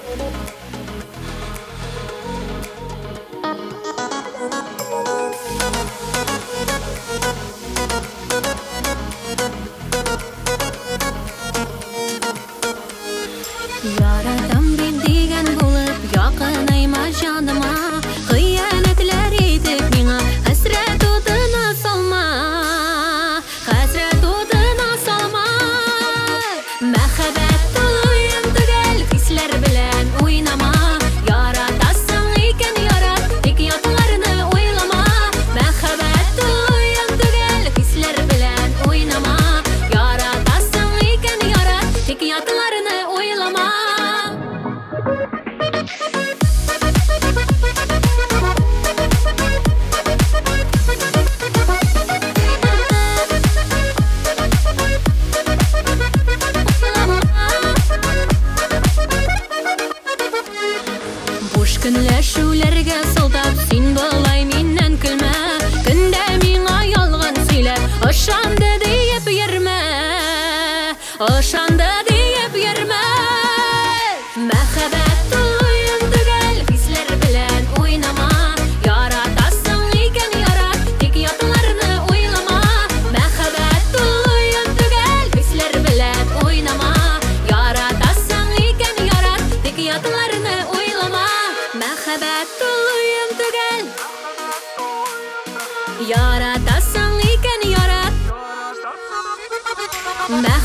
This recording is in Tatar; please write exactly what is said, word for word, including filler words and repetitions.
Яратам бит дигән булып, якынайма җаныма, хыянәтләр итеп миңа хәсрәт утына салма, хәсрәт утына салма. Мәхәббәт туйым түгел, хисләр белән уйнама, яратасың икән ярат, тик ятларны уйлама. Мәхәббәт туйым түгел, хисләр белән уйнама, яратасың икән ярат, тик ятларны уйлама. Буш көнләшүләргә сылтап, син болай миннән көлмә, көндә миңа ялган сөйләп, ышанды диеп йөрмә, ышанды диеп йөрмә. Мәхәббәт туйым түгел, хисләр белән уйнама, яратасың икән ярат, тик ятларны уйлама. Мәхәббәт туйым түгел, хисләр белән уйнама, яратасың икән ярат, тик ятларны уйлама. Мәхәббәт туйым түгел, яратасың икән ярат.